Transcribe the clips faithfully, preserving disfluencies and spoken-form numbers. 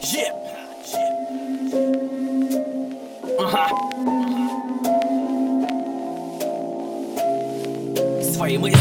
Yeah. Ага. Свои мысли.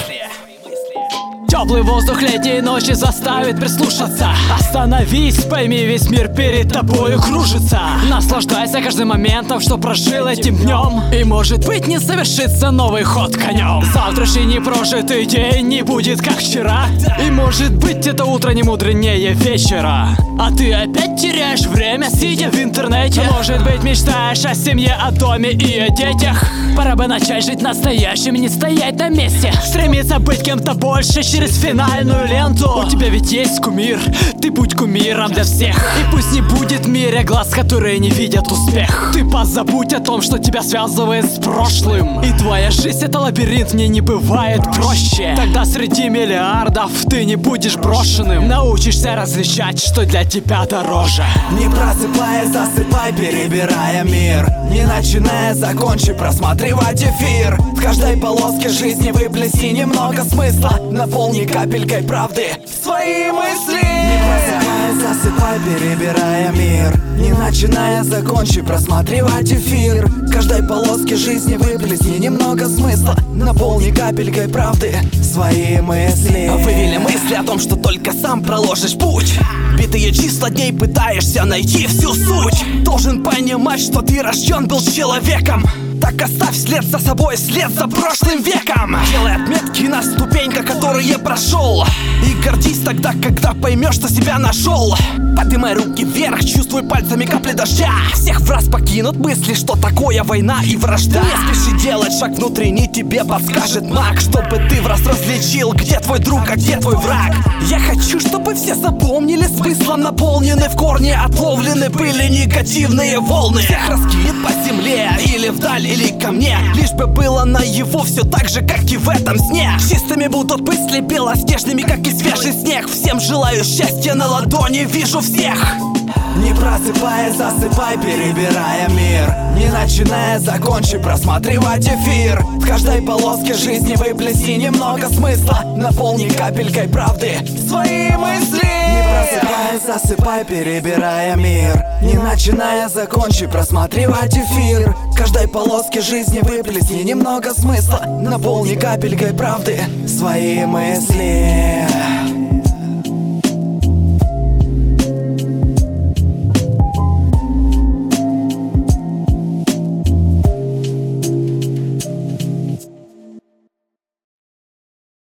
Теплый воздух летней ночи заставит прислушаться. Остановись, пойми, весь мир перед тобою кружится. Наслаждайся каждым моментом, что прожил этим днем. И может быть не совершится новый ход конем. Завтрашний непрожитый день не будет как вчера. И может быть это утро не мудренее вечера. А ты опять теряешь время, сидя в интернете. Может быть мечтаешь о семье, о доме и о детях. Пора бы начать жить настоящим, не стоять на месте. Стремиться быть кем-то больше через финальную ленту. У тебя ведь есть кумир, ты будь кумиром для всех. И пусть не будет в мире глаз, которые не видят успех. Ты позабудь о том, что тебя связывает с прошлым. И твоя жизнь это лабиринт, мне не бывает проще. Тогда среди миллиардов ты не будешь брошенным. Научишься различать, что для тебя дороже. Не просыпаясь, засыпай, перебирая мир. Не начиная, закончи просматривать эфир. В каждой полоске жизни выплесни немного смысла. Наполни капелькой правды свои мысли. Не просыпаясь, засыпай, перебирая мир. Не начиная, закончи просматривать эфир. В каждой полоске жизни выплесни немного смысла. Наполни капелькой правды свои мысли. Вывели мысли о том, что только сам проложишь путь. Битые числа дней пытаешься найти всю суть. Должен понимать, что ты рожден был человеком. Так оставь след за собой, след за прошлым веком. Делай отметки на ступеньках, которые прошел. И гордись тогда, когда поймешь, что себя нашел. Поднимай руки вверх, чувствуй пальцами капли дождя. Всех в раз покинут мысли, что такое война и вражда. Не спеши делать шаг внутренний, тебе подскажет маг. Чтобы ты в раз различил, где твой друг, а где твой враг. Я хочу, чтобы все запомнили, смыслом наполнены, в корне отловлены были негативные волны. Всех раскинет по земле или вдаль, или ко мне. Лишь бы было наяву все так же, как и в этом сне. Чистыми будут мысли, белоснежными, как и свежий снег. Всем желаю счастья, на ладони вижу всех. Не просыпаясь, засыпай, перебирая мир. Не начиная, закончи просматривать эфир. В каждой полоске жизни выплесни немного смысла. Наполни капелькой правды свои мысли. Не просыпаясь, засыпай, перебирая мир. Не начиная, закончи просматривать эфир. В каждой полоске жизни выплесни немного смысла. Наполни капелькой правды свои мысли.